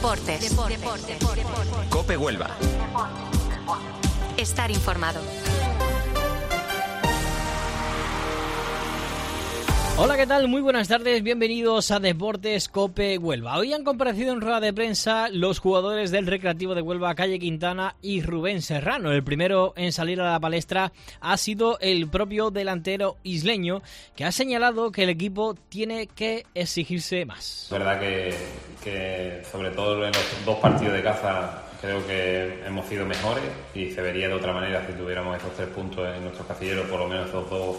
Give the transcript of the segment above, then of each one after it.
Deportes. COPE Huelva. Estar informado. Hola, ¿qué tal? Muy buenas tardes, bienvenidos a Deportes COPE Huelva. Hoy han comparecido en rueda de prensa los jugadores del Recreativo de Huelva, Calle Quintana y Rubén Serrano. El primero en salir a la palestra ha sido el propio delantero isleño, que ha señalado que el equipo tiene que exigirse más. Es verdad que sobre todo en los dos partidos de casa creo que hemos sido mejores y se vería de otra manera si tuviéramos esos 3 puntos en nuestros casilleros, por lo menos esos 2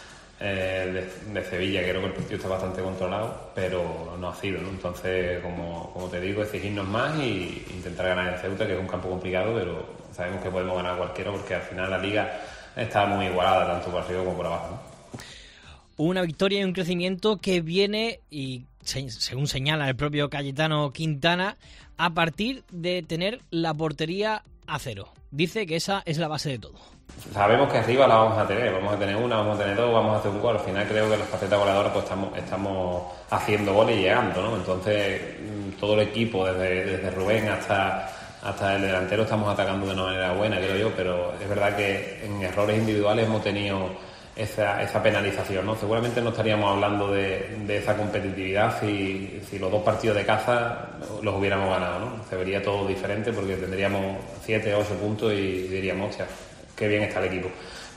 de Sevilla, que creo que el partido está bastante controlado, pero no ha sido, ¿no? Entonces, como te digo, exigirnos más y intentar ganar en Ceuta, que es un campo complicado, pero sabemos que podemos ganar cualquiera porque al final la liga está muy igualada, tanto por arriba como por abajo, ¿no? Una victoria y un crecimiento que viene, y según señala el propio Cayetano Quintana, a partir de tener la portería a cero. Dice que esa es la base de todo. Sabemos que arriba la vamos a tener una, vamos a tener 2, vamos a hacer un gol. Al final creo que en las facetas voladoras pues estamos haciendo goles y llegando, ¿no? Entonces todo el equipo, desde Rubén hasta el delantero, estamos atacando de una manera buena, creo yo, pero es verdad que en errores individuales hemos tenido esa penalización, ¿no? Seguramente no estaríamos hablando de esa competitividad si los 2 partidos de caza los hubiéramos ganado, ¿no? Se vería todo diferente porque tendríamos 7, 8 puntos y diríamos, hostia, qué bien está el equipo,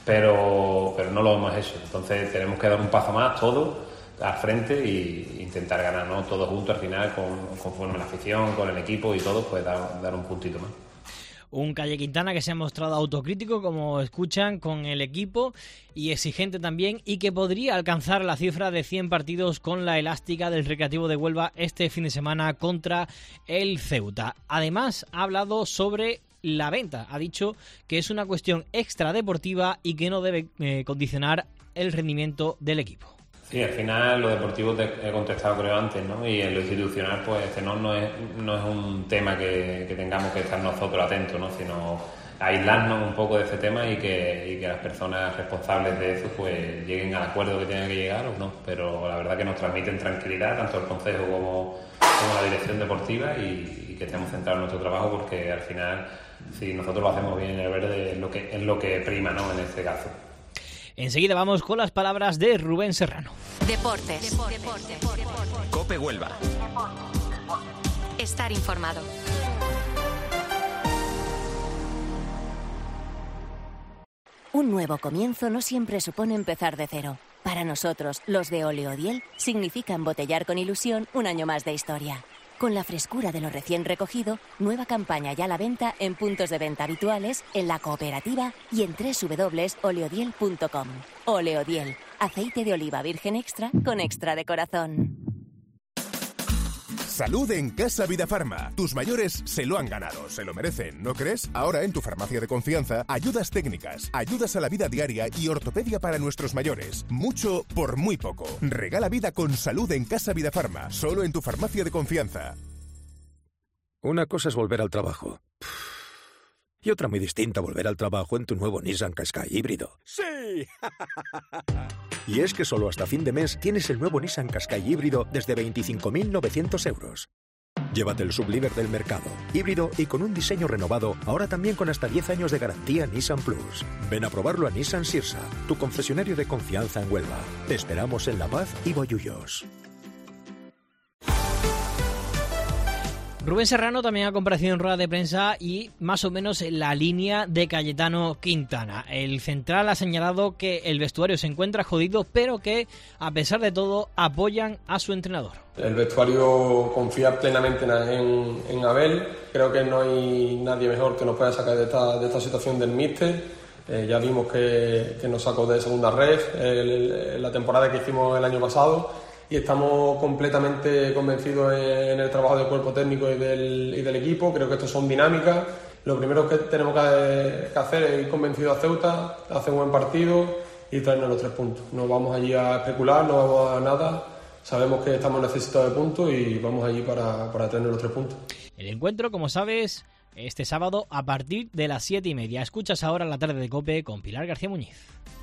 pero no lo hemos hecho. Entonces tenemos que dar un paso más todos al frente e intentar ganar, ¿no? Todos juntos al final, conforme la afición, con el equipo y todo, pues dar un puntito más. Un Calle Quintana que se ha mostrado autocrítico, como escuchan, con el equipo y exigente también, y que podría alcanzar la cifra de 100 partidos con la elástica del Recreativo de Huelva este fin de semana contra el Ceuta. Además, ha hablado sobre la venta. Ha dicho que es una cuestión extradeportiva y que no debe condicionar el rendimiento del equipo. Sí, al final lo deportivo te he contestado creo antes, ¿no? Y en lo institucional pues no es un tema que tengamos que estar nosotros atentos, ¿no? Sino aislarnos un poco de ese tema y que las personas responsables de eso pues lleguen al acuerdo que tengan que llegar o no. Pero la verdad que nos transmiten tranquilidad tanto el consejo como la dirección deportiva y que estemos centrados en nuestro trabajo, porque al final si nosotros lo hacemos bien en el verde es lo que prima, ¿no? En este caso. Enseguida vamos con las palabras de Rubén Serrano. Deportes. COPE Huelva. Estar informado. Un nuevo comienzo no siempre supone empezar de cero. Para nosotros, los de Oleodiel, significa embotellar con ilusión un año más de historia. Con la frescura de lo recién recogido, nueva campaña ya a la venta en puntos de venta habituales, en la cooperativa y en www.oleodiel.com. Oleodiel, aceite de oliva virgen extra con extra de corazón. Salud en Casa Vidafarma. Tus mayores se lo han ganado, se lo merecen, ¿no crees? Ahora en tu farmacia de confianza, ayudas técnicas, ayudas a la vida diaria y ortopedia para nuestros mayores. Mucho por muy poco. Regala vida con salud en Casa Vidafarma, solo en tu farmacia de confianza. Una cosa es volver al trabajo. Y otra muy distinta, volver al trabajo en tu nuevo Nissan Qashqai híbrido. ¡Sí! Y es que solo hasta fin de mes tienes el nuevo Nissan Qashqai híbrido desde 25.900 euros. Llévate el sublíder del mercado, híbrido y con un diseño renovado, ahora también con hasta 10 años de garantía Nissan Plus. Ven a probarlo a Nissan Sirsa, tu concesionario de confianza en Huelva. Te esperamos en La Paz y Bollullos. Rubén Serrano también ha comparecido en rueda de prensa y más o menos en la línea de Cayetano Quintana. El central ha señalado que el vestuario se encuentra jodido, pero que a pesar de todo apoyan a su entrenador. El vestuario confía plenamente en Abel. Creo que no hay nadie mejor que nos pueda sacar de esta situación del míster. Ya vimos que nos sacó de segunda red la temporada que hicimos el año pasado. Y estamos completamente convencidos en el trabajo del cuerpo técnico y del equipo. Creo que esto son dinámicas. Lo primero que tenemos que hacer es ir convencidos a Ceuta, hacer un buen partido y traernos los 3 puntos. No vamos allí a especular, no vamos a nada. Sabemos que estamos necesitados de puntos y vamos allí para traernos los 3 puntos. El encuentro, como sabes, este sábado a partir de las 7:30. Escuchas ahora La Tarde de COPE con Pilar García Muñiz.